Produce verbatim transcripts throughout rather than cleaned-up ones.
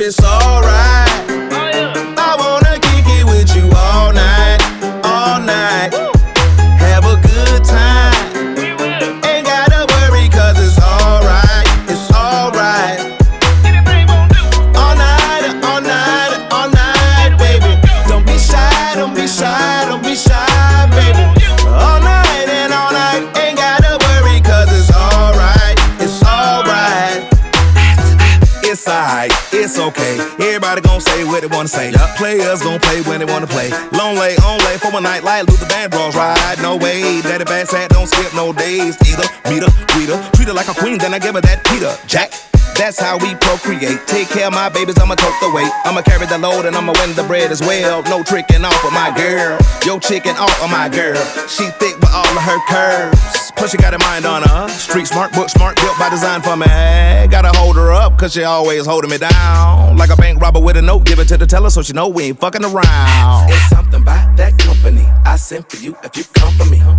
it's alright, I wanna kick it with you all night, all night. Have a good time, ain't gotta worry cause it's alright, it's alright. All night, all night, all night, baby. Don't be shy, don't be shy, don't be shy, baby. All night and all night, ain't gotta worry cause it's alright, it's alright. It's alright, it's okay. Everybody gon' say what they wanna say. Yep. Players gon' play when they wanna play. Long lay, on lay for a night like Luther Vandross ride. No way, daddy bad sad, don't skip no days. Either meet her, greet her, treat her like a queen, then I give her that Peter Jack. That's how we procreate. Take care of my babies, I'ma tote the weight. I'ma carry the load and I'ma win the bread as well. No tricking off of my girl. Yo chicken off of my girl. She thick with all of her curves. Plus she got a mind on her. Street smart, book smart, built by design for me. Gotta hold her up, cause she always holding me down. Like a bank robber with a note, give it to the teller so she know we ain't fucking around. It's something about that company I sent for you if you come for me.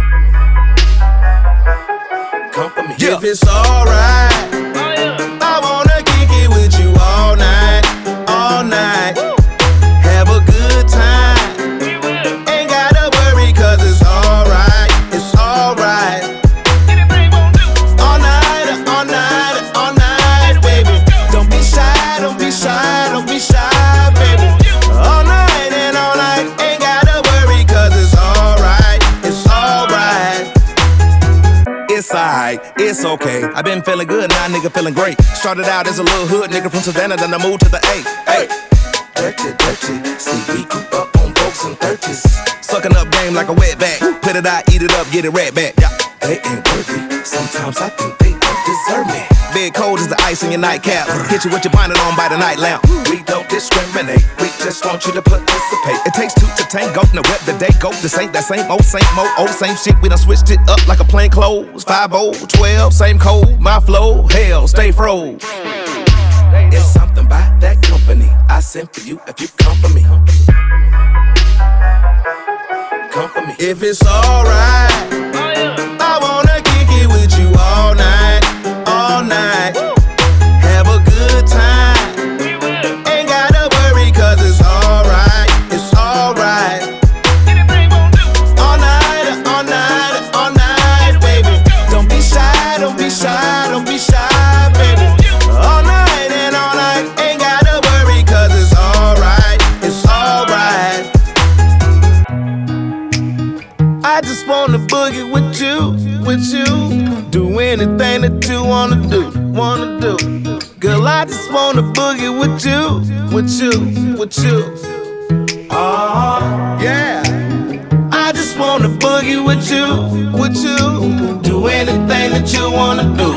Come for me. Yeah. If it's alright, I wanna kick it with you all night, all night. Have a good time, ain't gotta worry cause it's alright, it's alright. All night, all night, all night, baby. Don't be shy, don't be shy, don't be shy, baby. All night and all night, ain't gotta worry cause it's alright, it's alright. It's alright, it's okay. I been feeling good, now nigga feeling great. Started out as a little hood nigga from Savannah, then I moved to the A. Hey, dirty, dirty. See, we grew up on folks and thirties. Sucking up game like a wet back. Put it out, eat it up, get it right back. Yeah. They ain't worthy. Sometimes I think they don't deserve me. Bed cold as the ice in your nightcap. Hit you with your bonnet on by the night lamp. We don't discriminate, we just want you to participate. It takes two to tango, now wet the day go. This ain't that same old, same old, old same shit. We done switched it up like a plain clothes. Five oh, twelve, same code, my flow. Hell, stay froze. It's something about that company I sent for you if you come for me. Come for me. If it's alright, I wanna kick it with you all night, all night. Have a good time, ain't gotta worry cause it's alright, it's alright. All night, all night, all night, baby. Don't be shy, don't be shy, don't be shy, baby. All night and all night, ain't gotta worry cause it's alright, it's alright. I just wanna boogie with you, with you. Do anything that you wanna do, wanna do. Girl, I just wanna boogie with you, with you, with you. Oh, yeah. I just wanna boogie with you, with you. Do anything that you wanna do.